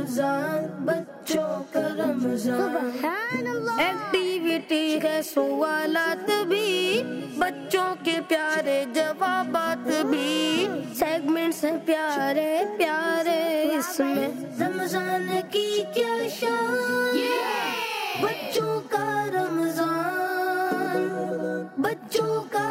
रमजान, बच्चों का रमजान। एक्टिविटी है सवालात भी, बच्चों के प्यारे जवाबात भी, सेगमेंट्स हैं प्यारे प्यारे इसमें रमजान की क्या शान। बच्चों का रमजान, बच्चों का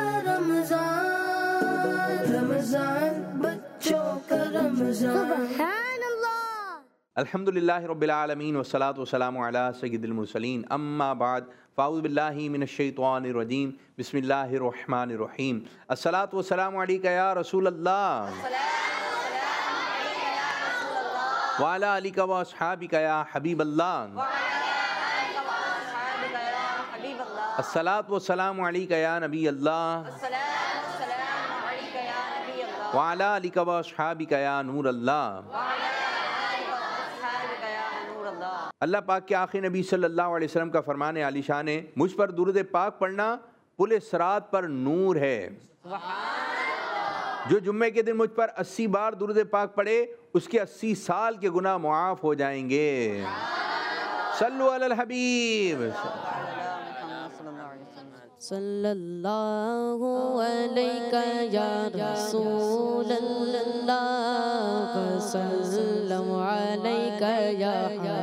रमजान, रमजान बच्चों का रमजान। अल्हम्दुलिल्लाहि रब्बिल आलमीन वस्सलातु वस्सलामु अला सय्यिदिल मुरसलीन अम्मा बाद फ़ाऊज़ु बिल्लाहि मिनश शैतानिर रजीम बिस्मिल्लाहिर रहमानिर रहीम अस्सलातु वस्सलामु अलैका या रसूलल्लाह व अला आलिका व अस्हाबिका या हबीबल्लाह अस्सलातु वस्सलामु अलैका या नबी अल्लाह व अला आलिका व अस्हाबिका या नूर अल्लाह। अल्लाह पाक के आखिरी नबी सल्लल्लाहु अलैहि वसल्लम का फरमान आलिशान है, मुझ पर दुरूद पाक पढ़ना पुल सिरात पर नूर है। जो जुम्मे के दिन मुझ पर 80 बार दुरूद पाक पढ़े उसके 80 साल के गुनाह मुआफ हो जाएंगे। सल्लु अलल हबीब सल्लल्लाहु अलैका या रसूलल्लाह वसल्लम अलैका या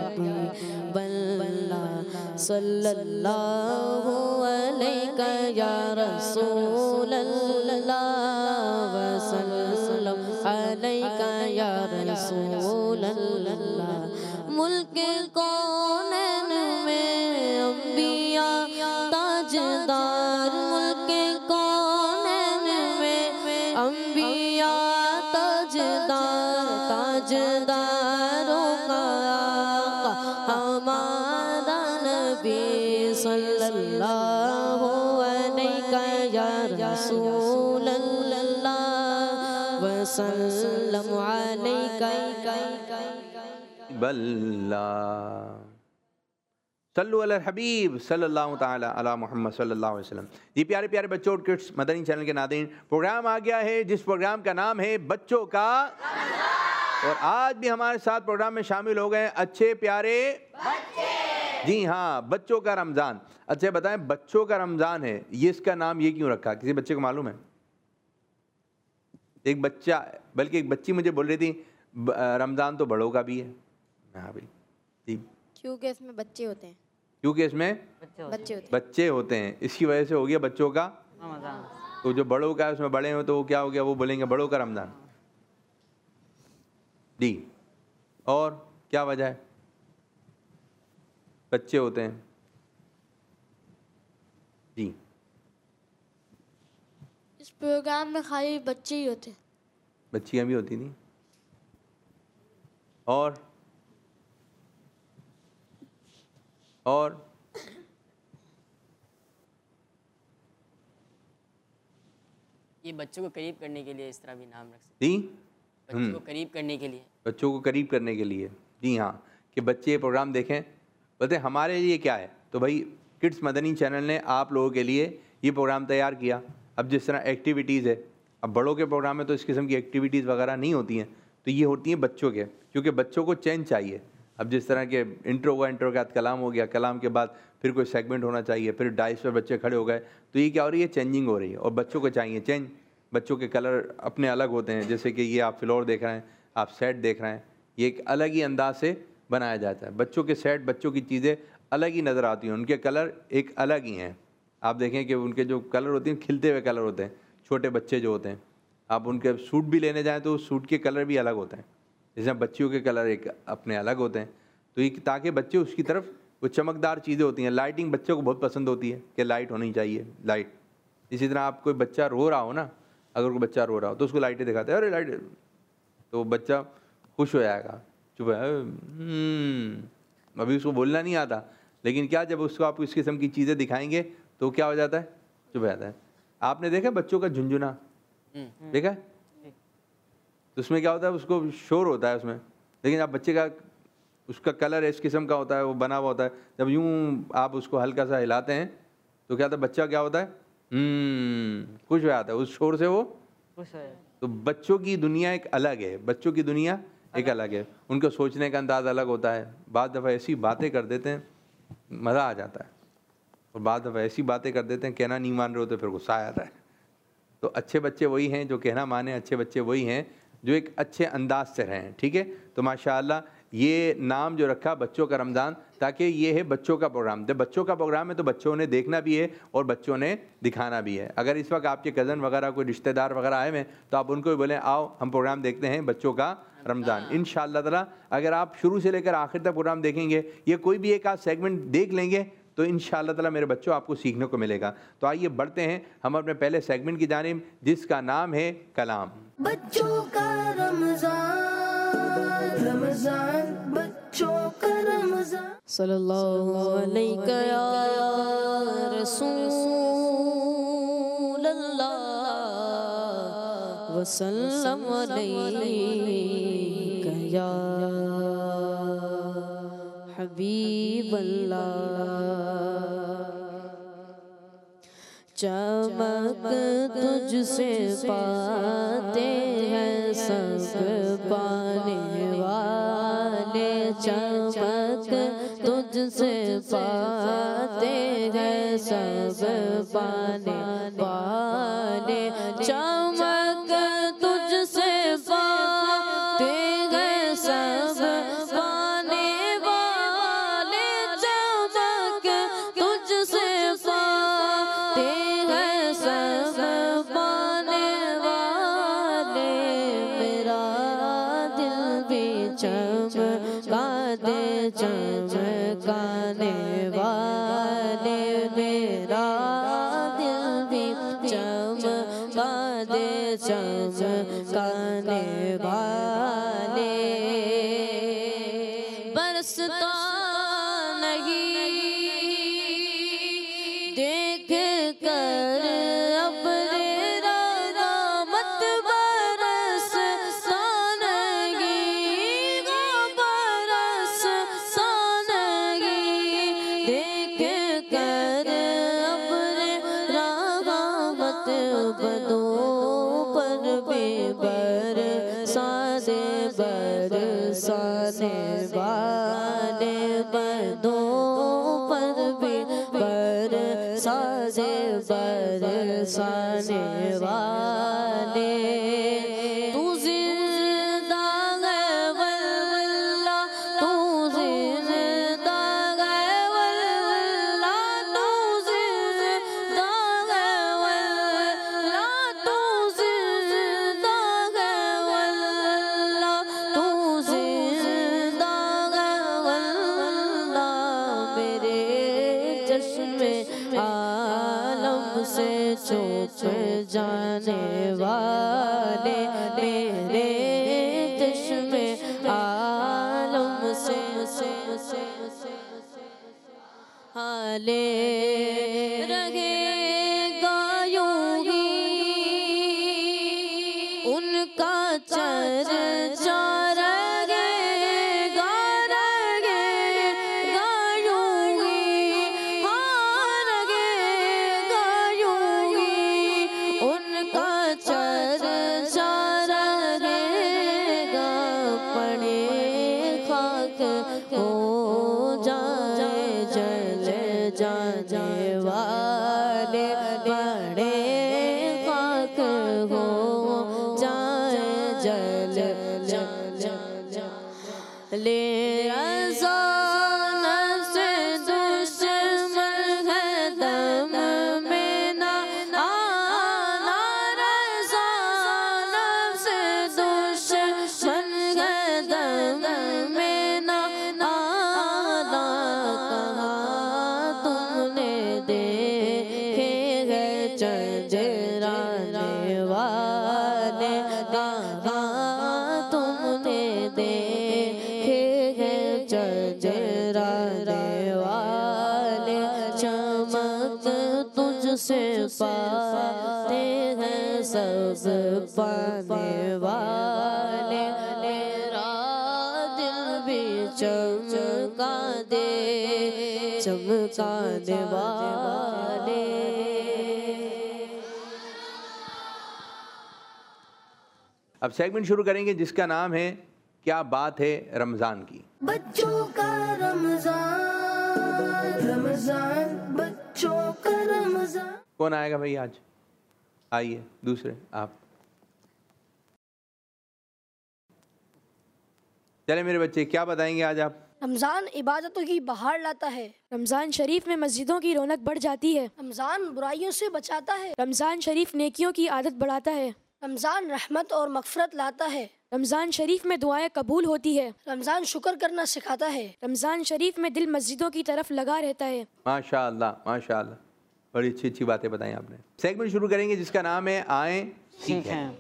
हबीबल्लाह सल्लल्लाहु अलैका या रसूलल्लाह वसल्लम अलैका या रसूलल्लाह। मुल्क कौनैन में अंबिया ताजदार, मुल्क कौनैन में अंबिया ताजदार, ताजदारों का आका हमारा नबी सल्लल्लाहु अलैका या रसूलल्लाह वसल्लम अलैका बल्ला। सल्लु अलल हबीब सल्लल्लाहु ताला अला मोहम्मद सल्लल्लाहु अलैहि वसल्लम। जी प्यारे प्यारे बच्चों और किड्स मदनी चैनल के नाज़रीन, प्रोग्राम आ गया है जिस प्रोग्राम का नाम है बच्चों का, और आज भी हमारे साथ प्रोग्राम में शामिल हो गए अच्छे प्यारे बच्चे। जी हाँ, बच्चों का रमज़ान। अच्छा बताएं, बच्चों का रमज़ान है, ये इसका नाम ये क्यों रखा? किसी बच्चे को मालूम है? एक बच्चा बल्कि एक बच्ची मुझे बोल रही थी रमज़ान तो बड़ों का भी है। हाँ भाई जी, क्योंकि इसमें बच्चे होते हैं, क्योंकि इसमें बच्चे होते हैं, इसकी वजह से हो गया बच्चों का रमज़ान। तो जो बड़ों का है उसमें बड़े हो तो वो क्या हो गया, वो बोलेंगे बड़ों का रमज़ान जी। और क्या वजह है? बच्चे होते हैं जी। इस प्रोग्राम में खाली बच्चे ही होते हैं, बच्चियाँ भी होती थी। और ये बच्चों को करीब करने के लिए इस तरह भी नाम रख सकते जी। बच्चों को करीब करने के लिए, बच्चों को करीब करने के लिए जी हाँ, कि बच्चे ये प्रोग्राम देखें। बोलते हमारे लिए क्या है, तो भाई किड्स मदनी चैनल ने आप लोगों के लिए ये प्रोग्राम तैयार किया। अब जिस तरह एक्टिविटीज़ है, अब बड़ों के प्रोग्राम में तो इस किस्म की एक्टिविटीज़ वगैरह नहीं होती हैं, तो ये होती हैं बच्चों के, क्योंकि बच्चों को चेंज चाहिए। अब जिस तरह के इंट्रो हुआ, इंट्रो के बाद कलाम हो गया, कलाम के बाद फिर कोई सेगमेंट होना चाहिए, फिर डाइस पर बच्चे खड़े हो गए, तो ये क्या हो रही है, चेंजिंग हो रही है। और बच्चों को चाहिए चेंज। बच्चों के कलर अपने अलग होते हैं, जैसे कि ये आप फ्लोर देख रहे हैं, आप सेट देख रहे हैं, ये एक अलग ही अंदाज से बनाया जाता है। बच्चों के सेट, बच्चों की चीज़ें अलग ही नज़र आती हैं, उनके कलर एक अलग ही हैं। आप देखें कि उनके जो कलर होते हैं खिलते हुए कलर होते हैं। छोटे बच्चे जो होते हैं, आप उनके सूट भी लेने जाएँ तो सूट के कलर भी अलग होते हैं, जैसे बच्चियों के कलर एक अपने अलग होते हैं। तो ये ताकि बच्चे उसकी तरफ, वो चमकदार चीज़ें होती हैं। लाइटिंग बच्चों को बहुत पसंद होती है कि लाइट होनी चाहिए, लाइट। इसी तरह आप कोई बच्चा रो रहा हो ना, अगर कोई बच्चा रो रहा हो तो उसको लाइटें दिखाते हैं, अरे लाइट, तो बच्चा खुश हो जाएगा, चुप है। अभी उसको बोलना नहीं आता, लेकिन क्या जब उसको आप इस किस्म की चीज़ें दिखाएंगे तो क्या हो जाता है, चुप हो जाता है। आपने देखा बच्चों का झुंझुना, देखा है? तो उसमें क्या होता है, उसको शोर होता है उसमें, लेकिन आप बच्चे का उसका कलर इस किस्म का होता है, वो बना हुआ होता है। जब यूं आप उसको हल्का सा हिलाते हैं तो क्या होता है, बच्चा क्या होता है, खुश हो जाता है, उस शोर से वो खुश हो जाता है। तो बच्चों की दुनिया एक अलग है, बच्चों की दुनिया एक अलग है, उनके सोचने का अंदाज़ अलग होता है। बाद दफ़ा ऐसी बातें कर देते हैं मज़ा आ जाता है, और बाद दफ़ा ऐसी बातें कर देते हैं कहना नहीं मान रहे हो तो फिर गुस्सा आ जाता है। तो अच्छे बच्चे वही हैं जो कहना माने, अच्छे बच्चे वही हैं जो एक अच्छे अंदाज से रहें, ठीक है। तो माशाअल्लाह ये नाम जो रखा बच्चों का रमज़ान, ताकि ये है बच्चों का प्रोग्राम। जब बच्चों का प्रोग्राम है तो बच्चों ने देखना भी है और बच्चों ने दिखाना भी है। अगर इस वक्त आपके कज़न वगैरह कोई रिश्तेदार वगैरह आए हैं तो आप उनको भी बोलें आओ हम प्रोग्राम देखते हैं बच्चों का रमज़ान। इंशाअल्लाह ताला अगर आप शुरू से लेकर आखिर तक प्रोग्राम देखेंगे, ये कोई भी एक आध सेगमेंट देख लेंगे तो इंशाअल्लाह ताला मेरे बच्चों आपको सीखने को मिलेगा। तो आइए बढ़ते हैं हम अपने पहले सेगमेंट की जानिब, जिसका नाम है कलाम। बच्चों का रमजान, रमजान बच्चों का रमजान। सल्लल्लाहु अलैहि या रसूल अल्लाह वसल्लम अलैका या हबीब अल्लाह। चमक तुझसे पाते हैं सब पाने वाले, चमक तुझसे पाते हैं सब पाने वाले, चमक तुझसे पाते हैं सब पाने वाले, चमक तुझसे पाते हैं सब पाने वाले। मेरा दिल भी चमका दे चमकाने वाले, मेरा दिल भी चमका दे चमकाने वाले। बरसता नहीं देख कर अपने रहमत बरसता नहीं, बरसता नहीं देख कर अपने रहमत बदों पर भी बरसाने बरसाने वाले, बदों पर भी बरसाने बरसाने वाले। तू जिंदा है वल्लाह, तू जिंदा है वल्लाह, तू जिंदा है वल्लाह, तू जिंदा है वल्लाह, तू जिंदा है वल्लाह। मेरे चश्मे आलम से छुप जाने वाले, मेरे चश्मे आलम से हाले रहेगा यूं ही उनका चर्चा रहेगा, रहेगा यूं ही, हाँ रहेगा यूं ही उनका चर्चा रहेगा। पड़े खाक हो जाए जल जाने वाले, पड़े खाक हो जाए जल ले अज़ान से दुश्मन है दम में ना आना, रज़ान से दुश्मन है दम में ना आना। कहा तुमने देखे है चंचराने वाले, कहा तुमने देखे हैं चंचराने वाले, चमक तुझसे पाते हैं सब पाने वाले। मेरा दिल भी चमका दे चमकाने वाले। अब सेगमेंट शुरू करेंगे जिसका नाम है क्या बात है रमज़ान की। बच्चों का रमजान, रमजान बच्चों का रमजान। कौन आएगा भाई आज? आइए दूसरे आप। चले मेरे बच्चे, क्या बताएंगे आज आप? रमज़ान इबादतों की बहार लाता है। रमज़ान शरीफ में मस्जिदों की रौनक बढ़ जाती है। रमज़ान बुराइयों से बचाता है। रमज़ान शरीफ नेकियों की आदत बढ़ाता है। रमज़ान रहमत और मग़फ़िरत लाता है। रमज़ान शरीफ में दुआएं कबूल होती है। रमज़ान शुक्र करना सिखाता है। रमज़ान शरीफ में दिल मस्जिदों की तरफ लगा रहता है। माशाअल्लाह माशाअल्लाह, बड़ी अच्छी अच्छी बातें बताई आपने। सेगमेंट शुरू करेंगे जिसका नाम है आए सीखें।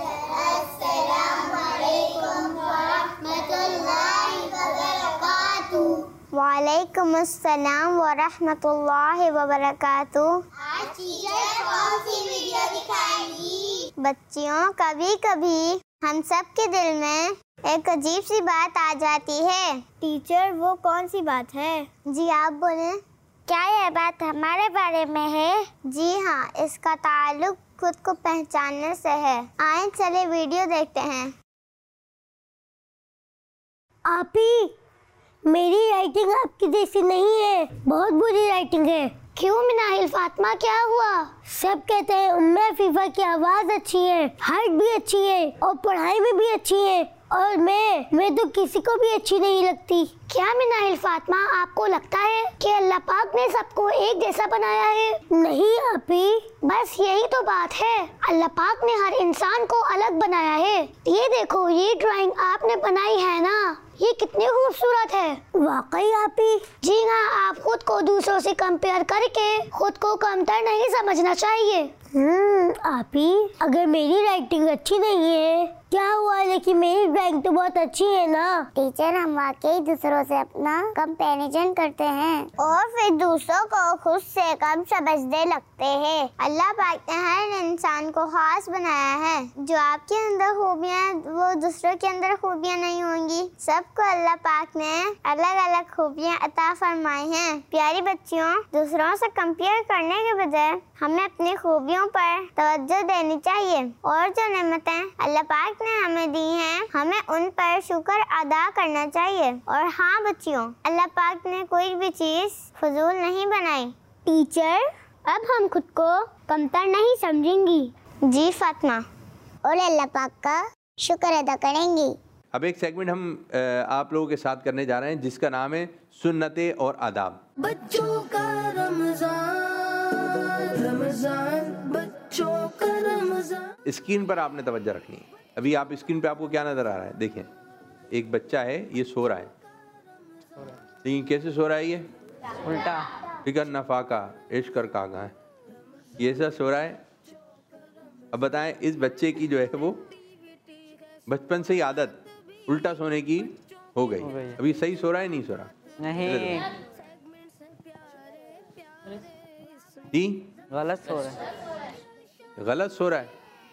वालेकुम अस्सलाम व रहमतुल्लाहि व बरकातुहू। आज टीचर कौन सी वीडियो दिखाएंगी? बच्चियों, कभी कभी हम सब के दिल में एक अजीब सी बात आ जाती है। टीचर, वो कौन सी बात है? जी आप बोलें। क्या यह बात हमारे बारे में है? जी हाँ, इसका ताल्लुक खुद को पहचानने से है। आए चले वीडियो देखते हैं। आपी, मेरी राइटिंग आपकी जैसी नहीं है, बहुत बुरी राइटिंग है। क्यों मिनाहिल फातिमा, क्या हुआ? सब कहते हैं उम्मे फीफा की आवाज अच्छी है, हाइट भी अच्छी है और पढ़ाई में भी अच्छी है, और मैं तो किसी को भी अच्छी नहीं लगती। क्या मिनाहिल फातिमा, आपको लगता है कि अल्लाह पाक ने सबको एक जैसा बनाया है? नहीं आपी, बस यही तो बात है। अल्लाह पाक ने हर इंसान को अलग बनाया है। ये देखो, ये ड्राइंग आपने बनाई है ना, ये कितनी खूबसूरत है। वाकई आपी? जी हाँ, आप खुद को दूसरों से कंपेयर करके खुद को कमतर नहीं समझना चाहिए। आपी, अगर मेरी राइटिंग अच्छी नहीं है क्या हुआ, लेकिन मेरी ड्राइंग तो बहुत अच्छी है ना। टीचर, हम वाकई दूसरों से अपना कंपैरिजन करते हैं और फिर दूसरों को खुद से कम समझने लगते हैं। अल्लाह पाक ने हर इंसान को खास बनाया है। जो आपके अंदर खूबियाँ वो दूसरों के अंदर खूबियाँ नहीं होंगी। सबको अल्लाह पाक ने अलग अलग खूबियाँ अता फरमाई हैं। प्यारी बच्चियों, दूसरों से कंपेयर करने के बजाय हमें अपनी खूबियों पर तवज्जो देनी चाहिए और जो नेमतें अल्लाह पाक ने हमें दी हैं, हमें उन पर शुक्र अदा करना चाहिए। और हाँ बच्चियों, अल्लाह पाक ने कोई भी चीज़ फजूल नहीं बनाई। टीचर, अब हम खुद को कमतर नहीं समझेंगी। जी फातिमा, और अल्लाह पाक का शुक्र अदा करेंगी। अब एक सेगमेंट हम आप लोगों के साथ करने जा रहे हैं जिसका नाम है सुन्नतें और आदाब। बच्चों का रमजान, रमजान बच्चों का रमजान। स्क्रीन पर आपने तवज्जो रखनी है। अभी आप स्क्रीन पे आपको क्या नजर आ रहा है? देखें, एक बच्चा है, ये सो रहा है। लेकिन कैसे सो रहा है? ये उल्टा। फिकर नफाका इश्क कर कागा है, ये ऐसा सो रहा है। अब बताएं, इस बच्चे की जो है वो बचपन से ही आदत उल्टा सोने की हो गई। अभी सही सो रहा है, नहीं सो रहा? नहीं, जी गलत सो रहा है। गलत सो रहा है।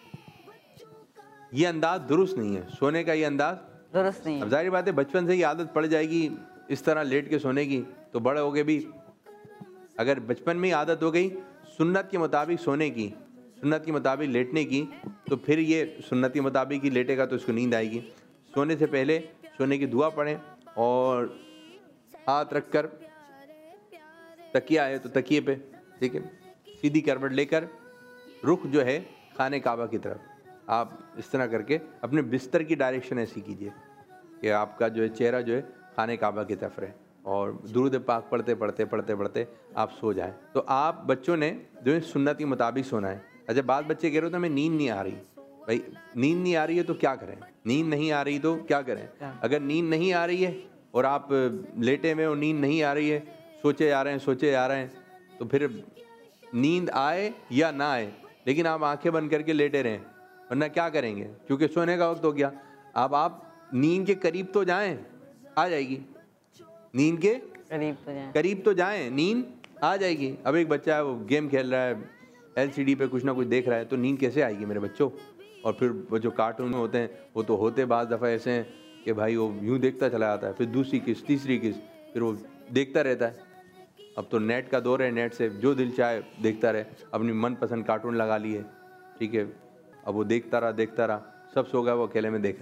ये अंदाज दुरुस्त नहीं है सोने का, ये अंदाज दुरुस्त नहीं है। अब जाहिर बात है बचपन से ही आदत पड़ जाएगी इस तरह लेट के सोने की, तो बड़े हो गए भी अगर बचपन में ही आदत हो गई सुन्नत के मुताबिक सोने की, सुन्नत के मुताबिक लेटने की, तो फिर ये सुन्नत के मुताबिक ही लेटेगा तो इसको नींद आएगी। सोने से पहले सोने की दुआ पढ़ें और हाथ रखकर, तकिया है तो तकिए पे, ठीक है, सीधी करवट लेकर रुख जो है खाने काबा की तरफ, आप इस तरह करके अपने बिस्तर की डायरेक्शन ऐसी कीजिए कि आपका जो है चेहरा जो है खाने काबा की तरफ रहे और दुरूद पाक पढ़ते पढ़ते पढ़ते पढ़ते आप सो जाएं। तो आप बच्चों ने जो है सुन्नत के मुताबिक सोना है। अच्छा, बाद बच्चे कह रहे हो तो हमें नींद नहीं आ रही। भाई नींद नहीं आ रही है तो क्या करें? नींद नहीं आ रही तो क्या करें? अगर नींद नहीं आ रही है और आप लेटे में और नींद नहीं आ रही है, सोचे जा रहे हैं सोचे जा रहे हैं, तो फिर नींद आए या ना आए लेकिन आप आंखें बंद करके लेटे रहें, वरना क्या करेंगे? क्योंकि सोने का वक्त हो गया। अब आप नींद के करीब तो जाएं, आ जाएगी। नींद के करीब तो जाएं, नींद आ जाएगी। अब एक बच्चा है वो गेम खेल रहा है, LCD पे कुछ ना कुछ देख रहा है, तो नींद कैसे आएगी मेरे बच्चों? और फिर वो जो कार्टून में होते हैं वो तो होते बाज़ दफ़ा ऐसे हैं कि भाई वो यूँ देखता चला जाता है, फिर दूसरी किस्त तीसरी किस्त, फिर वो देखता रहता है। अब तो नेट का दौर है, नेट से जो दिल चाहे देखता रहे, अपनी मनपसंद कार्टून लगा लिए, ठीक है। अब वो देखता रहा, सब सो गया, वो अकेले में देख रहा है।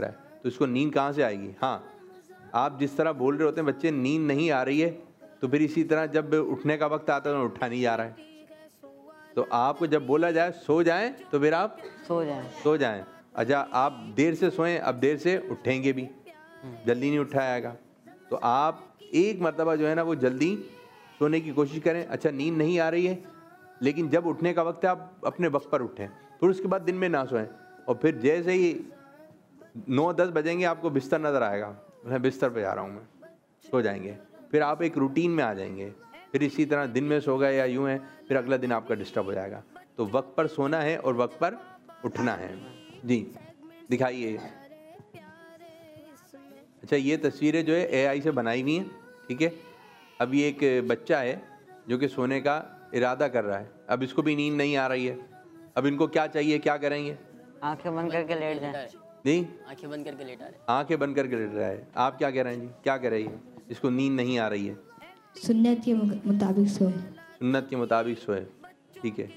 तो इसको नींद कहाँ से आएगी? हाँ, आप जिस तरह बोल रहे होते हैं बच्चे नींद नहीं आ रही है, तो फिर इसी तरह जब उठने का वक्त आता है तो उठा नहीं जा रहा है, तो आपको जब बोला जाए सो जाएं तो फिर आप सो जाएं। अच्छा, आप देर से सोएं, अब देर से उठेंगे भी, जल्दी नहीं उठा जाएगा, तो आप एक मरतबा जो है ना वो जल्दी सोने की कोशिश करें। अच्छा, नींद नहीं आ रही है लेकिन जब उठने का वक्त है आप अपने वक्त पर उठें, फिर उसके बाद दिन में ना सोएं, और फिर जैसे ही 9-10 बजेंगे आपको बिस्तर नज़र आएगा, मैं बिस्तर पे जा रहा हूँ, मैं सो जाएंगे, फिर आप एक रूटीन में आ जाएंगे। फिर इसी तरह दिन में सो गए या यूँ है, फिर अगला दिन आपका डिस्टर्ब हो जाएगा। तो वक्त पर सोना है और वक्त पर उठना है। जी दिखाइए। अच्छा, ये तस्वीरें जो है AI से बनाई हुई हैं, ठीक है। अब ये एक बच्चा है जो कि सोने का इरादा कर रहा है, अब इसको भी नींद नहीं आ रही है, अब इनको क्या चाहिए, क्या करेंगे? आंखें बंद करके लेट जाए। नहीं, आंखें बंद करके लेटा रहे। आंखें बंद करके लेट रहा है। आप क्या कह रहे हैं जी, क्या कह रही है? इसको नींद नहीं आ रही है, सुन्नत के मुताबिक सोए। सुन्नत के मुताबिक सोए, ठीक है।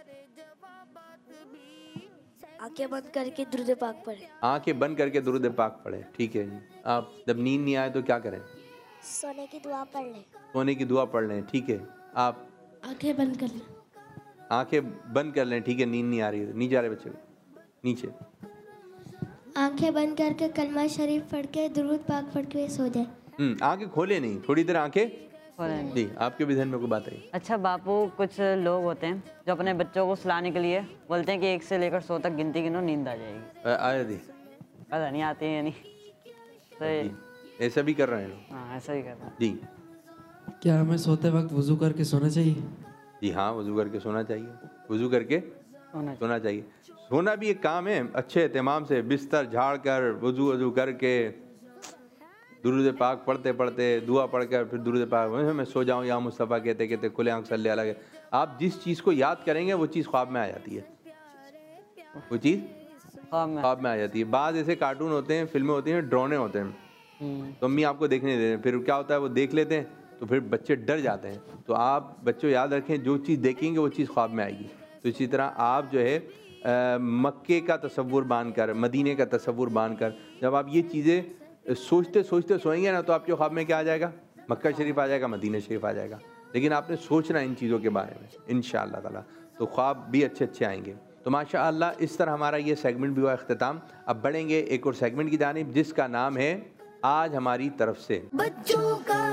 आंखें बंद करके दुरूद पाक पढ़े। आंखें बंद करके दुरूद पाक पढ़े, ठीक है जी। आप जब नींद नहीं आए तो क्या करें? सोने की दुआ पढ़ लें। सोने की दुआ पढ़ लें, ठीक है। आप आंखें बंद कर लें। आंखें बंद कर लें, ठीक है। नींद नहीं आ रही है, नीचे आ रहे बच्चे को, नीचे। आंखें बंद करके कलमा शरीफ पढ़ के दुरूद पाक पढ़ के सो जाए। आंखें खोले नहीं, थोड़ी देर आंखें जी। आपके भी ध्यान में कोई बात है? अच्छा बापू, कुछ लोग होते हैं जो अपने बच्चों को सुलाने के लिए बोलते हैं कि 1 से लेकर 100 तक गिनती गिनो, नींद आ जाएगी। आया दी पता नहीं आती है या नहीं, तो ऐसा भी कर रहे हैं लोग। हाँ, ऐसा ही कर रहे हैं जी। क्या हमें सोते वक्त वुजू करके सोना चाहिए? जी हाँ, वुजू करके सोना चाहिए, वुजू करके सोना चाहिए। सोना भी एक काम है, अच्छे एहतमाम से बिस्तर झाड़ कर वुजू करके दुरूद पाक पढ़ते पढ़ते दुआ पढ़कर फिर दुरूद पाक मैं सो जाऊँ या मुस्तफ़ा कहते कहते खुले आँख सल्ले अलग। आप जिस चीज़ को याद करेंगे वो चीज़ ख्वाब में आ जाती है, वो चीज़ ख्वाब में आ जाती है। बाद ऐसे कार्टून होते हैं, फिल्में होती हैं, ड्रोने होते हैं, तो अम्मी आपको देखने देते हैं, फिर क्या होता है वो देख लेते हैं तो फिर बच्चे डर जाते हैं। तो आप बच्चों याद रखें, जो चीज़ देखेंगे वो चीज़ ख्वाब में आएगी। तो इसी तरह आप जो है मक्के का तसव्वुर बांध कर, मदीने का तसव्वुर बांध कर, जब आप ये चीज़ें सोचते सोचते सोएंगे ना तो आपके ख्वाब में क्या आ जाएगा? मक्का शरीफ आ जाएगा, मदीना शरीफ आ जाएगा। लेकिन आपने सोचना इन चीज़ों के बारे में, इंशाअल्लाह ताला तो ख्वाब भी अच्छे अच्छे आएंगे। तो माशाअल्लाह इस तरह हमारा ये सेगमेंट भी हुआ अख्तिताम। अब बढ़ेंगे एक और सेगमेंट की जानिब जिसका नाम है आज हमारी तरफ से बच्चों का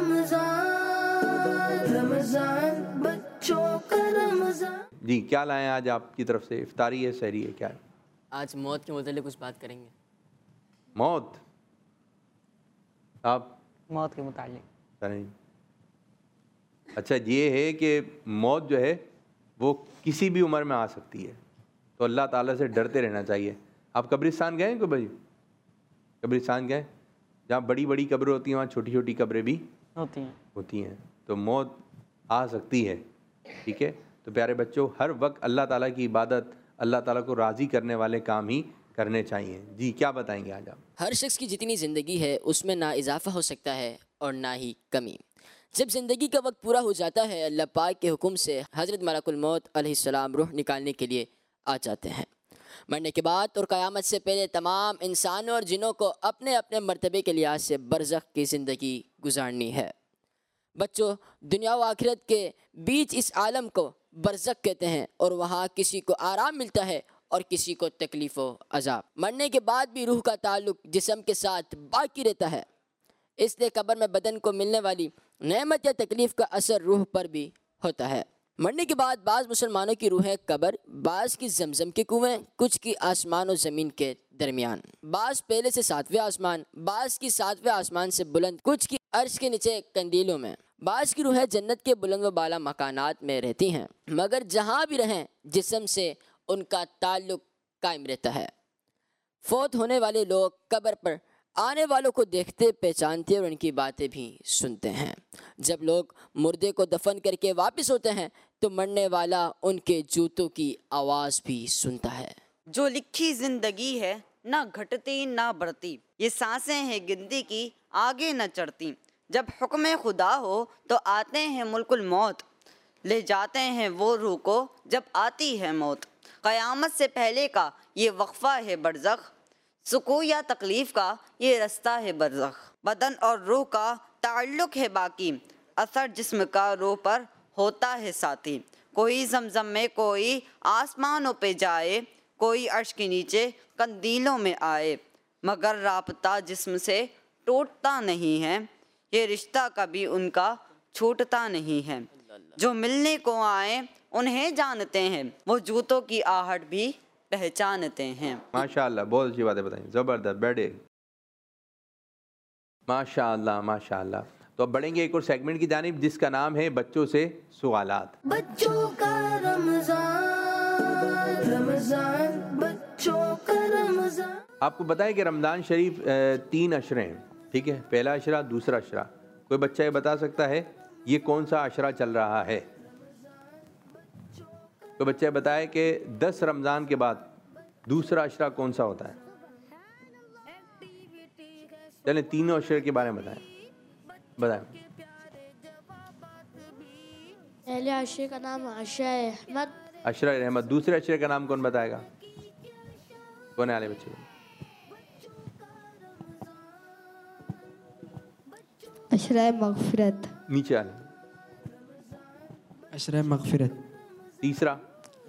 रमजान, बच्चों का रमजान। जी, क्या लाएं आज आपकी तरफ से? इफ्तारी है, सहरी है, क्या है? आज मौत के मुतालिक कुछ बात करेंगे। मौत? आप मौत के मुतालिक करें। अच्छा, ये है कि मौत जो है वो किसी भी उम्र में आ सकती है, तो अल्लाह ताला से डरते रहना चाहिए। आप कब्रिस्तान गए को भाई? कब्रिस्तान गए? जहाँ बड़ी बड़ी कब्रें होती हैं वहाँ छोटी छोटी कब्रें भी होती हैं। तो मौत आ सकती है, ठीक है। तो प्यारे बच्चों, हर वक्त अल्लाह ताला की इबादत, अल्लाह ताला को राज़ी करने वाले काम ही करने चाहिए। जी, क्या बताएंगे आज आप? हर शख्स की जितनी ज़िंदगी है उसमें ना इजाफा हो सकता है और ना ही कमी। जब ज़िंदगी का वक्त पूरा हो जाता है, अल्लाह पाक के हुक्म से हज़रत मलकुल मौत अलैहिस्सलाम रूह निकालने के लिए आ जाते हैं। मरने के बाद और क़यामत से पहले तमाम इंसानों और जिनों को अपने अपने मर्तबे के लिहाज से बरज़ख की ज़िंदगी गुजारनी है। बच्चों, दुनिया व आखिरत के बीच इस आलम को बरज़ख कहते हैं और वहाँ किसी को आराम मिलता है और किसी को तकलीफ़ व अज़ाब। मरने के बाद भी रूह का ताल्लुक जिस्म के साथ बाकी रहता है, इसलिए कब्र में बदन को मिलने वाली नेमत या तकलीफ़ का असर रूह पर भी होता है। मरने के बाद बाज़ मुसलमानों की रूहें कब्र, बाज़ की जमजम के कुएँ, कुछ की आसमान और ज़मीन के दरमियान, बाज़ पहले से 7वें आसमान, बाज़ की 7वें आसमान से बुलंद, कुछ की अर्श के नीचे कंदीलों में। बाज़ की रूहें जन्नत के बुलंद व बाला मकानात में रहती हैं, मगर जहाँ भी रहें जिस्म से उनका ताल्लुक कायम रहता है। फौत होने वाले लोग कब्र पर आने वालों को देखते, पहचानते और उनकी बातें भी सुनते हैं। जब लोग मुर्दे को दफन करके वापस होते हैं तो मरने वाला उनके जूतों की आवाज़ भी सुनता है। जो लिखी जिंदगी है ना घटती ना बढ़ती, ये सांसें हैं गिनती की आगे न चढ़ती। जब हुक्म खुदा हो तो आते हैं मुल्कुल मौत, ले जाते हैं वो रूह को जब आती है मौत। क़यामत से पहले का ये वक्फ़ा है बरज़ख, सुकून या तकलीफ का ये रास्ता है बरज़ख। बदन और रूह का ताल्लुक है बाकी, असर जिस्म का रूह पर होता है साथी। कोई जमजम में, कोई आसमानों पे जाए, कोई अर्श के नीचे कंदीलों में आए, मगर राबता जिस्म से टूटता नहीं है, ये रिश्ता कभी उनका छूटता नहीं है। जो मिलने को आए उन्हें जानते हैं, वो जूतों की आहट भी पहचानते हैं। माशाअल्लाह, बहुत अच्छी बातें बताई, ज़बरदस्त। बैठे। माशाअल्लाह माशाअल्लाह। तो अब बढ़ेंगे एक और सेगमेंट की जानिब जिसका नाम है बच्चों से सवालात। बच्चों का रमजान, रमजान बच्चों का रमजान। आपको बताया कि रमज़ान शरीफ 3 अशरे हैं, ठीक है। पहला अशरा, दूसरा अशरा। कोई बच्चा ये बता सकता है ये कौन सा अशरा चल रहा है? कोई बच्चा बताए कि 10 रमज़ान के बाद दूसरा अशरा कौन सा होता है? चलें तीनों अशरे के बारे में बताएं। पहले अशरे का नाम अशरा रहमत। अशरा रहमत। दूसरे अशरे का नाम कौन बताएगा? कौन है आले बच्चे? अशरा मगफिरत। नीचे आले। अशरा मगफिरत। तीसरा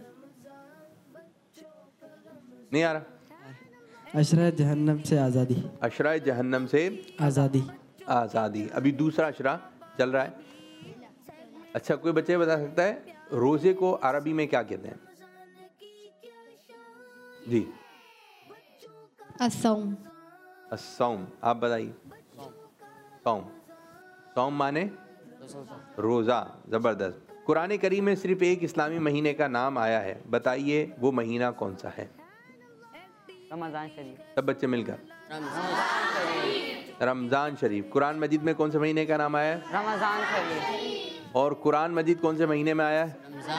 नहीं आ रहा। अशरा जहन्नम से आज़ादी। अशरा जहन्नम से आज़ादी। आज़ादी। अभी दूसरा अशरा चल रहा है। अच्छा, कोई बच्चे बता सकता है रोज़े को अरबी में क्या कहते हैं? जी, असौम। अस्सौम। आप बताइए। सौम। सौम माने रोज़ा। ज़बरदस्त। कुरान करीम में सिर्फ एक इस्लामी महीने का नाम आया है, बताइए वो महीना कौन सा है? रमज़ान शरीफ। सब बच्चे मिलकर रमज़ान शरीफ। कुरान मजीद में कौन से महीने का नाम आया है? रमज़ान शरीफ। और कुरान मजीद कौन से महीने में आया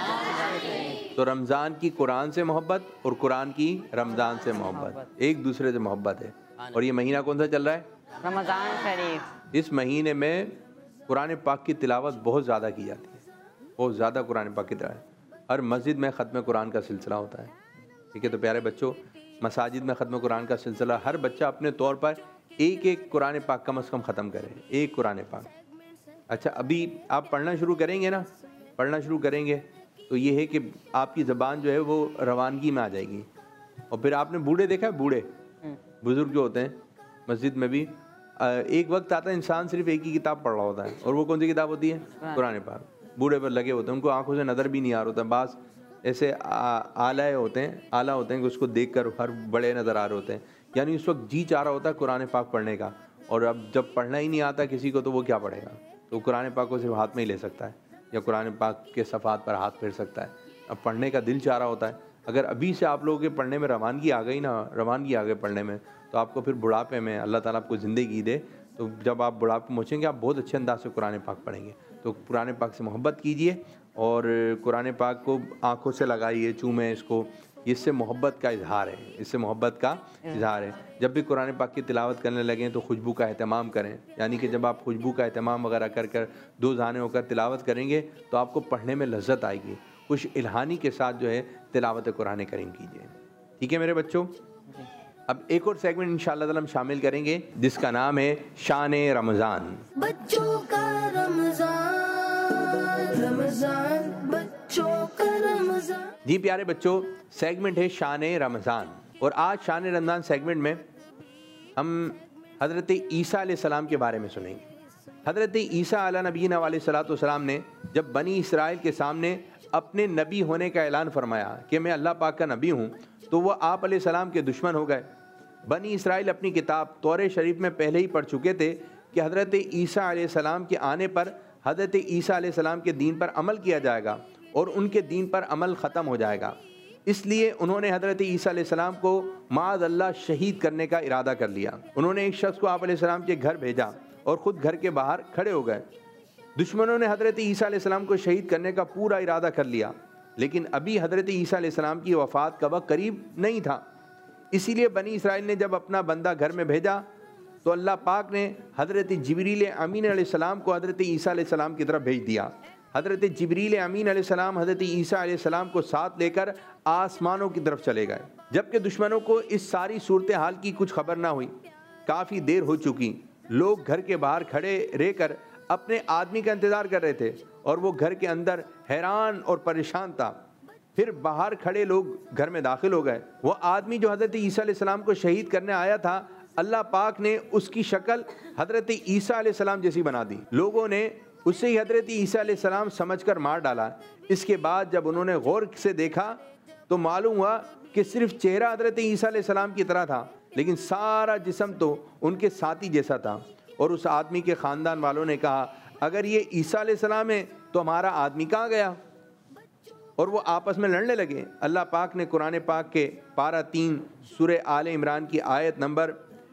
है? तो रमज़ान की कुरान से मोहब्बत और कुरान की रमज़ान से मोहब्बत, एक दूसरे से मोहब्बत है। और ये महीना कौन सा चल रहा है? रमज़ान शरीफ। इस महीने में कुरान पाक की तिलावत बहुत ज़्यादा की जाती है, बहुत ज़्यादा कुरान पाक की तिलावत। हर मस्जिद में ख़त्म कुरान का सिलसिला होता है, ठीक है। तो प्यारे बच्चों, मसाजिद में ख़त्म कुरान का सिलसिला, हर बच्चा अपने तौर पर एक कुरान पाक कम से कम ख़त्म करे, एक कुरान पाक। अच्छा, अभी आप पढ़ना शुरू करेंगे ना, पढ़ना शुरू करेंगे तो ये है कि आपकी ज़बान जो है वो रवानगी में आ जाएगी। और फिर आपने बूढ़े देखा है, बूढ़े बुज़ुर्ग जो होते हैं मस्जिद में भी, एक वक्त आता है इंसान सिर्फ एक ही किताब पढ़ रहा होता है, और वो कौन सी किताब होती है? कुरान पाक। बूढ़े पर लगे होते हैं, उनको आंखों से नज़र भी नहीं आ रहा होता। बास ऐसे आला होते हैं कि उसको देखकर हर बड़े नज़र आ रहे होते हैं, यानी उस वक्त जी चाह रहा होता है कुरान पाक पढ़ने का। और अब जब पढ़ना ही नहीं आता किसी को तो वो क्या पढ़ेगा? तो कुरान पाक को सिर्फ हाथ में ही ले सकता है या कुरान पाक के सफ़ात पर हाथ फेर सकता है। अब पढ़ने का दिल चाह रहा होता है। अगर अभी से आप लोगों के पढ़ने में रवानगी आ गई ना, रवानगी आ गई पढ़ने में, तो आपको फिर बुढ़ापे में अल्लाह ताला आपको ज़िंदगी दे तो जब आप बुढ़ापे पहुँचेंगे आप बहुत अच्छे अंदाज से कुरान पाक पढ़ेंगे। तो कुरान पाक से मोहब्बत कीजिए और कुरान पाक को आँखों से लगाइए, चूमें इसको। इससे मोहब्बत का इजहार है, इससे मोहब्बत का इजहार है। जब भी कुरान पाक की तिलावत करने लगें तो खुशबू का एहतमाम करें, यानी कि जब आप खुशबू का एहतमाम वगैरह कर कर दो जाने होकर तिलावत करेंगे तो आपको पढ़ने में लज्जत आएगी। कुछ इल्हानी के साथ जो है तिलावत कुरान करीम कीजिए, ठीक है मेरे बच्चों। अब एक और सेगमेंट इंशाअल्लाह ताला हम शामिल करेंगे जिसका नाम है शान रमज़ान। बच्चों का रमज़ान, रमज़ान बच्चों का रमज़ान। जी प्यारे बच्चों, सेगमेंट है शान रमज़ान। और आज शान रमज़ान सेगमेंट में हम हज़रत ईसा अलैहिस्सलाम के बारे में सुनेंगे। हज़रत ईसा अला नबीना अलैहिस्सलाम ने जब बनी इसराइल के सामने अपने नबी होने का ऐलान फरमाया कि मैं अल्लाह पाक का नबी हूँ, तो वो आप अलैहिस्सलाम के दुश्मन हो गए। बनी इसराइल अपनी किताब तौरे शरीफ में पहले ही पढ़ चुके थे कि हज़रत ईसा अलैहिस्सलाम के आने पर हज़रत ईसा अलैहिस्सलाम के दीन पर अमल किया जाएगा और उनके दीन पर अमल ख़त्म हो जाएगा। इसलिए उन्होंने हज़रत ईसा अलैहिस्सलाम को माज़ अल्लाह शहीद करने का इरादा कर लिया। उन्होंने एक शख्स को आप अलैहिस्सलाम के घर भेजा और ख़ुद घर के बाहर खड़े हो गए। दुश्मनों ने हज़रत ईसा अलैहिस्सलाम को शहीद करने का पूरा इरादा कर लिया, लेकिन अभी हज़रत ईसा अलैहिस्सलाम की वफ़ात का वक्त करीब नहीं था। इसीलिए बनी इसराइल ने जब अपना बंदा घर में भेजा तो अल्लाह पाक ने हज़रत जिब्रील अमीन अलैहिस्सलाम को हज़रत ईसा अलैहिस्सलाम की तरफ भेज दिया। हज़रत जिब्रील अमीन अलैहिस्सलाम हज़रत ईसा अलैहिस्सलाम को साथ लेकर आसमानों की तरफ चले गए। जबकि दुश्मनों को इस सारी सूरत हाल की कुछ खबर ना हुई। काफ़ी देर हो चुकी, लोग घर के बाहर खड़े रहकर अपने आदमी का इंतज़ार कर रहे थे और वो घर के अंदर हैरान और परेशान था। फिर बाहर खड़े लोग घर में दाखिल हो गए। वो आदमी जो हज़रत ईसा अलैहिस्सलाम को शहीद करने आया था, अल्लाह पाक ने उसकी शक्ल हज़रत ईसा अलैहिस्सलाम जैसी बना दी। लोगों ने उसे ही हज़रत ईसा अलैहिस्सलाम समझकर मार डाला। इसके बाद जब उन्होंने गौर से देखा तो मालूम हुआ कि सिर्फ चेहरा हज़रत ईसा अलैहिस्सलाम की तरह था, लेकिन सारा जिस्म तो उनके साथी जैसा था। और उस आदमी के ख़ानदान वालों ने कहा, अगर ये ईसा अलैहिस्सलाम है तो हमारा आदमी कहाँ गया? और वो आपस में लड़ने लगे। अल्लाह पाक ने कुरान पाक के पारा 3 सूरह आले इमरान की आयत नंबर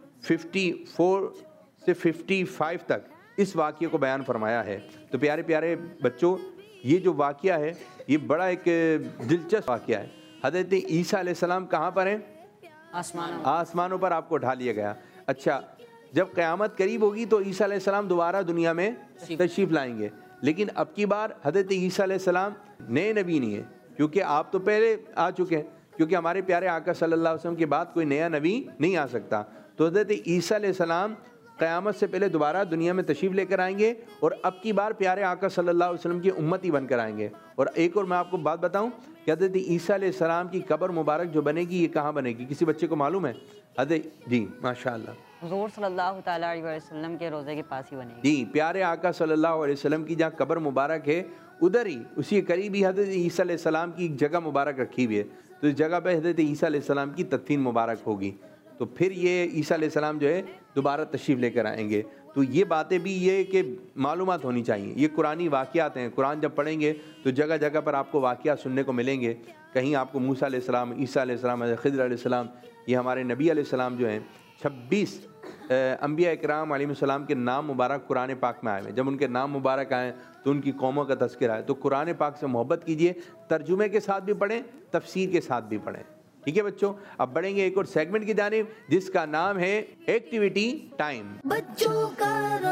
54 से 55 तक इस वाक़ये को बयान फरमाया है। तो प्यारे प्यारे बच्चों, ये जो वाक़या है ये बड़ा एक दिलचस्प वाक़या है। हज़रत ईसा अलैहिस्सलाम कहाँ पर हैं? आसमानों पर आपको उठा लिया गया। अच्छा, जब क़यामत करीब होगी तो ईसा अलैहिस्सलाम दोबारा दुनिया में तशरीफ़ लाएंगे, लेकिन अब की बार हज़रत ईसा अलैहिस्सलाम नए नबी नहीं है, क्योंकि आप तो पहले आ चुके हैं, क्योंकि हमारे प्यारे आका सल्लल्लाहु अलैहि वसल्लम के बाद कोई नया नबी नहीं आ सकता। तो हज़रत ईसा अलैहिस्सलाम क़यामत से पहले दोबारा दुनिया में तशरीफ़ लेकर आएंगे और अब की बार प्यारे आका सल्लल्लाहु अलैहि वसल्लम की उम्मती बनकर आएंगे। और एक और मैं आपको बात बताऊं कि हज़रत ईसा अलैहिस्सलाम की कब्र मुबारक जो बनेगी, ये कहाँ बनेगी? किसी बच्चे को मालूम है? जी माशाअल्लाह, हुज़ूर सल्लल्लाहु ताला अलैहि वसल्लम के रोज़े के पास ही बनेगी। जी, प्यारे आका सल्लल्लाहु अलैहि वसल्लम की जहाँ कब्र मुबारक है, उधर ही उसी के करीब ही हज़रत ईसा अलैहिस्सलाम की एक जगह मुबारक रखी हुई है। तो इस जगह पे हज़रत ईसा अलैहिस्सलाम की तदफीन मुबारक होगी। तो फिर ये ईसा अलैहिस्सलाम जो है दोबारा तशरीफ़ लेकर आएंगे। तो ये बातें भी ये कि मालूमात होनी चाहिए। ये कुरानी वाक़यात हैं। कुरान जब पढ़ेंगे तो जगह जगह पर आपको वाक़यात सुनने को मिलेंगे। कहीं आपको मूसा अलैहिस्सलाम, ईसा अलैहिस्सलाम, खिज़र अलैहिस्सलाम, ये हमारे नबी अलैहिस्सलाम जो हैं 26 अंबिया इकराम अलैहिस्सलाम के नाम मुबारक कुरान पाक में आए हैं। जब उनके नाम मुबारक आए तो उनकी कौमों का तज़किरा है। तो कुरान पाक से मोहब्बत कीजिए, तर्जुमे के साथ भी पढ़ें, तफसीर के साथ भी पढ़ें। ठीक है बच्चों, अब बढ़ेंगे एक और सेगमेंट की जानिब जिसका नाम है एक्टिविटी टाइम। बच्चों का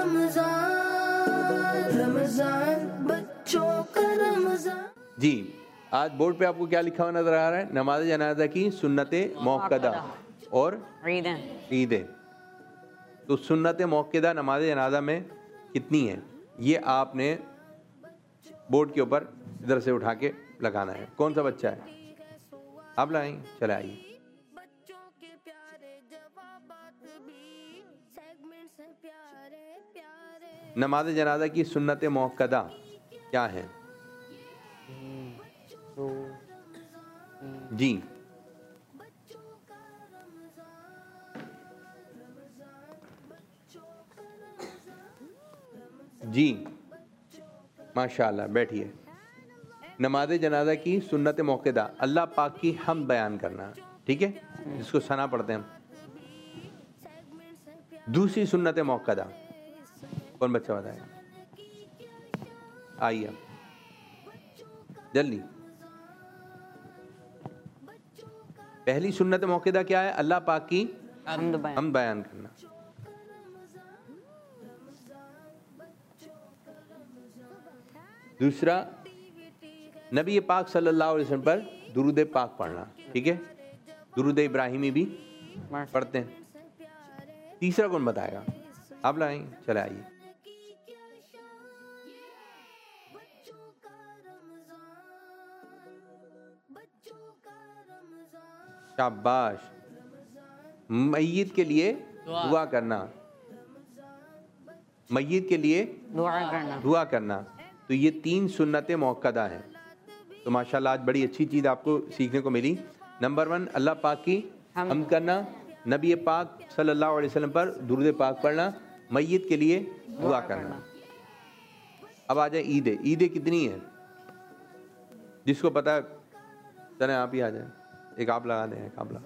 रमजान, रमजान बच्चों का रमजान। जी, आज बोर्ड पे आपको क्या लिखा हुआ नजर आ रहा है? नमाज जनाजा की सुन्नते मौक़दा और ईदें। तो सुन्नते मौक़दा नमाज जनाजा में कितनी है, ये आपने बोर्ड के ऊपर इधर से उठा के लगाना है। कौन सा बच्चा है? आप लाएं, चले आइए। नमाज जनाजा की सुन्नत मौक़दा क्या है? जी, जी माशाअल्लाह, बैठिए। नमाज जनाजा की सुन्नत मौक़दा, अल्लाह पाक की हम बयान करना, ठीक है, जिसको सना पढ़ते हैं हम। दूसरी सुन्नत मौक़दा कौन बच्चा बताएगा? आइए जल्दी। पहली सुन्नत मौक़दा क्या है? अल्लाह पाक की हम बयान करना। दूसरा, नबी पाक सल्लल्लाहु अलैहि वसल्लम पर दुरूद पाक पढ़ना, ठीक है, दुरूद इब्राहिमी भी पढ़ते हैं। तीसरा कौन बताएगा? आप लाएं, चले आइए। शाबाश। मय्यत के लिए दुआ करना, मय्यत के लिए दुआ करना। तो ये 3 सुन्नतें मौक़दा हैं। तो माशाल्लाह आज बड़ी अच्छी चीज़ आपको सीखने को मिली। नंबर 1 अल्लाह पाक की हम करना, नबी पाक सल्लल्लाहु अलैहि वसल्लम पर दुरूद पाक पढ़ना, मय्यत के लिए दुआ करना। अब आ जाए ईद। ईद कितनी है? जिसको पता है चले आप ही आ जाए। एक आप लगा दें, एक आप लगा।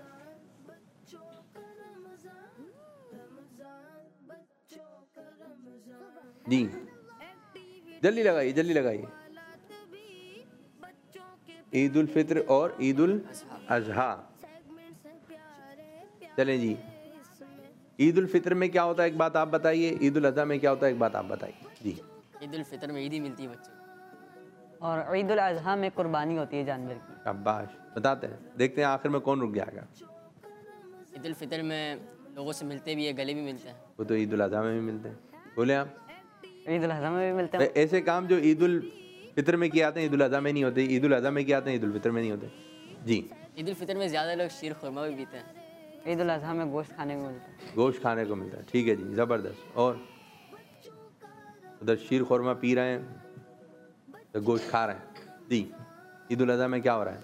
जी जल्दी लगाइए, जल्दी लगाइए। ईद उल फित्र और ईद उल अज़हा। चलें जी, ईद उल फित्र में क्या होता है एक बात आप बताइए, ईद उल अज़हा में क्या होता है एक बात आप बताइए। जी, ईद उल फित्र में ईद ही मिलती है बच्चों, और ईद उल अज़हा में कुर्बानी होती है जानवर की। शाबाश। बताते हैं, देखते हैं आखिर में कौन रुक जाएगा। ईद उल फितर में लोगों से मिलते भी है, गले भी मिलते हैं। वो तो ईद उल अज़हा में भी मिलते हैं। बोले आप? ईद उल अज़हा में भी मिलते हैं। ऐसे काम जो ईद उल फितर में किए आते हैं ईद उल अज़हा में नहीं होते, ईद उल अज़हा में किए आते हैं ईद उल फितर में नहीं होते। जी। ईद उल फितर में ज़्यादा लोग शीर खुरमा भी पीते हैं। ईद उल अज़हा में गोश्त खाने को मिलता है। गोश्त खाने को मिलता है, ठीक है जी, ज़बरदस्त। और उधर शीर खुरमा पी रहे हैं तो गोश्त खा रहे हैं। जी। ईद उल अज़हा में क्या हो रहा है?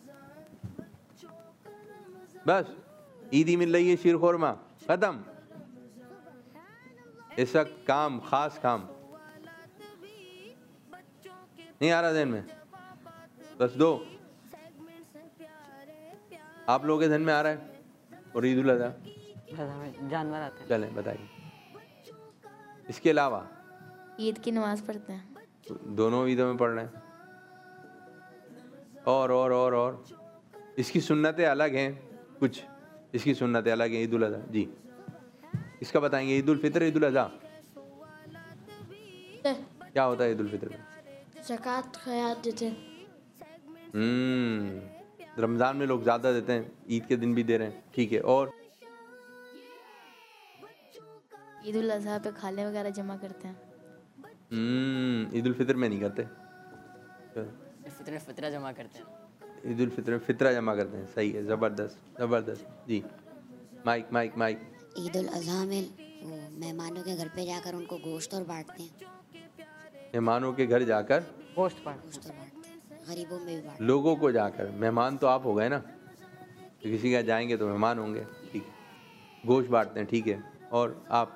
बस ईद ही मिल रही है, शीर खुरमा ख़त्म। ऐसा काम, ख़ास काम नहीं आ रहा ध्यान में? बस दो आप लोगों के ध्यान में आ रहा है? और ईद उल अज़हा में जानवर आते हैं। चलें बताइए। इसके अलावा ईद की नमाज़ पढ़ते हैं। दोनों ईदों में पढ़ रहे हैं। और इसकी सुन्नतें अलग हैं कुछ, इसकी सुन्नतें अलग हैं। ईद उल अज़हा जी, इसका बताएंगे। ईद उल फितर, ईद उल अज़हा क्या होता है? ईद उल फितर में ज़कात खैरात देते हैं। रमज़ान में लोग ज़्यादा देते हैं, ईद के दिन भी दे रहे हैं, ठीक है। और ईद उल अज़हा पे खाले वगैरह जमा करते हैं। ईद उल फितर में नहीं करते। फितर में फितरा जमा करते हैं। ईद उल फितर में फितरा जमा करते हैं, सही है, ज़बरदस्त ज़बरदस्त। जी mike mike mike. Eid ul Azha में वो मेहमानों के घर पे जाकर उनको गोश्त और बांटते हैं। मेहमानों के घर जाकर गोश्त बांटते हैं, गरीबों में भी बांटते हैं। लोगों को जाकर, मेहमान तो आप हो गए ना, तो किसी के यहाँ जाएंगे तो मेहमान होंगे, ठीक है। गोश्त बांटते हैं, ठीक है। और आप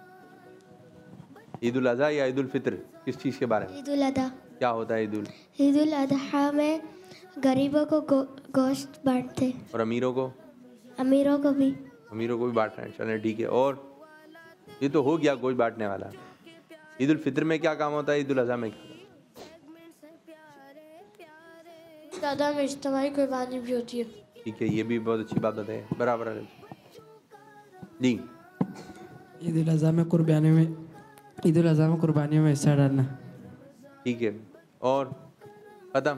ईद उल अज़हा या ईद उल फितर, किस चीज़ के बारे में? ईद उल अज़हा। क्या होता है ईद उल अज़हा में गरीबों को गोश्त बांटते हैं। और अमीरों को? अमीरों को भी बांट रहे हैं, चलें ठीक है। और ये तो हो गया गोश्त बांटने वाला। ईद उल फितर में क्या काम होता है? ईद उल अज़हा में क्या? ज़्यादा में इज्तिमाई कुर्बानी भी होती है। ठीक है, ये भी बहुत अच्छी बात बताई, बराबर है जी। ईद उल अज़हा में कुर्बानियों में हिस्सा डालना, ठीक है। और ख़त्म।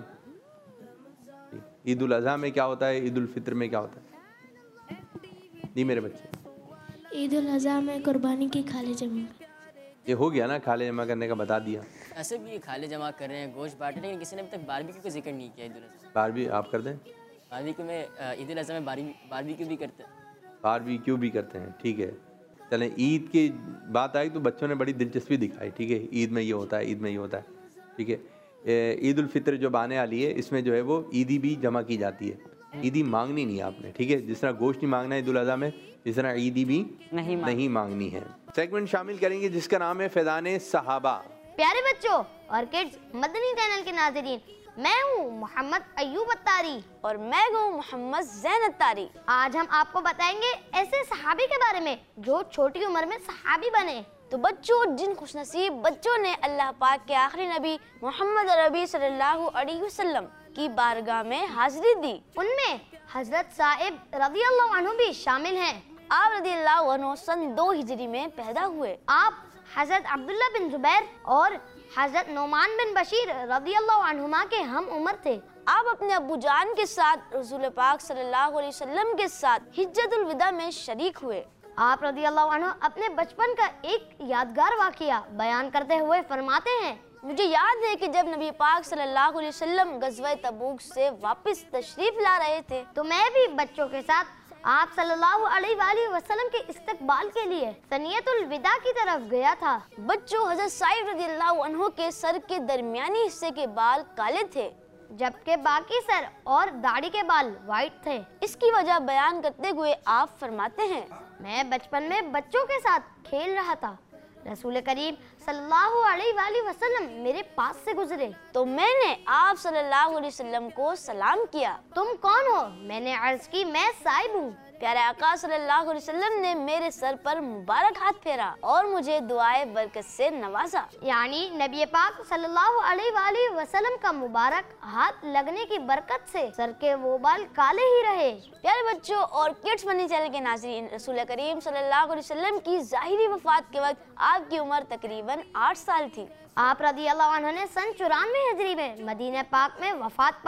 ईद उल अज़हा में क्या होता है? ईद उल फितर में क्या होता है? जी मेरे बच्चे। ईद उल अज़हा में कुर्बानी की खाले जमा। ये हो गया ना, खाले जमा करने का बता दिया। ऐसे भी खाले जमा कर रहे हैं, गोश्त बांट रहे हैं, लेकिन किसी ने अभी तक बारबेक्यू का जिक्र नहीं किया। ईद उल अज़हा बारबी आप कर दें? बारबेक्यू में ईद उल अज़हा में बारबेक्यू भी करते हैं। बारबेक्यू भी करते हैं, ठीक है। चलें, ईद की बात आई तो बच्चों ने बड़ी दिलचस्पी दिखाई, ठीक है। ईद में ये होता है, ईद में ये होता है, ठीक है। ईद उल फितर जो आने वाली है, इसमें जो है वो ईदी भी जमा की जाती है। ईदी मांगनी नहीं है आपने, ठीक है। जिस तरह गोश्त नहीं मांगना है ईद उल अज़हा में, इस तरह ईदी भी नहीं मांगनी है। सेगमेंट शामिल करेंगे जिसका नाम है फैज़ाने सहाबा। प्यारे बच्चों और किड्स मदनी चैनल के नाज़रीन, मैं हूँ मोहम्मद अय्यूब अत्तारी और मैं हूँ मोहम्मद ज़ैन अत्तारी। आज हम आपको बताएंगे ऐसे सहाबी के बारे में जो छोटी उम्र में सहाबी बने। तो बच्चों, जिन खुशनसीब बच्चों ने अल्लाह पाक के आखिरी नबी मोहम्मद अरबी सल्लल्लाहु अलैहि वसल्लम की बारगाह में हाजिरी दी, उनमें हजरत साइब रज़ियल्लाहु अन्हु भी शामिल हैं। आप रज़ियल्लाहु अन्हु सन 2 हिजरी में पैदा हुए। आप हजरत अब्दुल्ला बिन जुबैर और हजरत नोमान बिन बशीर रज़ियल्लाहु अन्हुमा के हम उम्र थे। आप अपने अब्बू जान के साथ रसूल पाक सल्लल्लाहु अलैहि वसल्लम के साथ हिज्जतुल विदा में शरीक हुए। आप रज़ियल्लाहु अन्हु अपने बचपन का एक यादगार वाक़या बयान करते हुए फरमाते हैं, मुझे याद है कि जब नबी पाक सल्लल्लाहु अलैहि वसल्लम गज़वा तबूक से वापस तशरीफ ला रहे थे तो मैं भी बच्चों के साथ आप सल्लल्लाहु अलैहि वसल्लम के इस्तकबाल के लिए सनियतुल विदा की तरफ गया था। बच्चों, हज़रत साइब रज़ियल्लाहु अन्हु के सर के दरमियानी हिस्से के बाल काले थे, जबकि बाकी सर और दाढ़ी के बाल वाइट थे। इसकी वजह बयान करते हुए आप फरमाते हैं, मैं बचपन में बच्चों के साथ खेल रहा था, रसूल करीम सल्लल्लाहु अलैहि वसल्लम मेरे पास से गुजरे तो मैंने आप सल्लल्लाहु अलैहि वसल्लम को सलाम किया। तुम कौन हो? मैंने अर्ज की, मैं साइब हूँ। प्यारे आका सल्लल्लाहु अलैहि वसल्लम ने मेरे सर पर मुबारक हाथ फेरा और मुझे दुआए बरकत से नवाजा। यानी नबी पाक सल्लल्लाहु अलैहि वसल्लम का मुबारक हाथ लगने की बरकत से सर के वो बाल काले ही रहे। प्यारे बच्चों और किड्स मनी चैनल के नाज़रीन, रसूल करीम सल्लल्लाहु अलैहि वसल्लम की ज़ाहिरी वफात के वक्त आपकी उम्र तकरीबन 8 साल थी। आप रज़ियल्लाहु अन्हु ने सन 94 हिजरी में मदीना पाक में वफात पाई।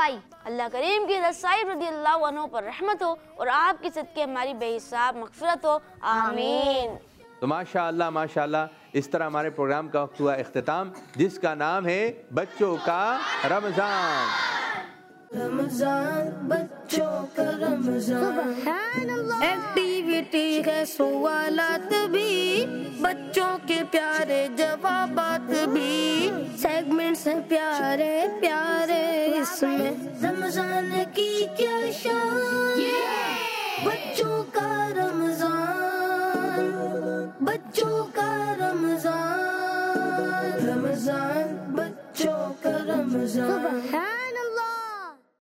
अल्लाह करीम की रसाई रज़ियल्लाहु अन्हु पर रहमत हो और आपकी सदके हमारी बेहिसाब मग़फ़िरत हो, आमीन। तो माशाअल्लाह इस तरह हमारे प्रोग्राम का वक्त हुआ इख्तिताम, जिसका नाम है बच्चों का रमज़ान। रमजान बच्चों का रमजान, एक्टिविटी है सवालात भी, बच्चों के प्यारे जवाबात भी, सेगमेंट्स हैं प्यारे प्यारे, इसमें रमजान की क्या शान, बच्चों का रमजान, बच्चों का रमजान, रमजान बच्चों का रमजान।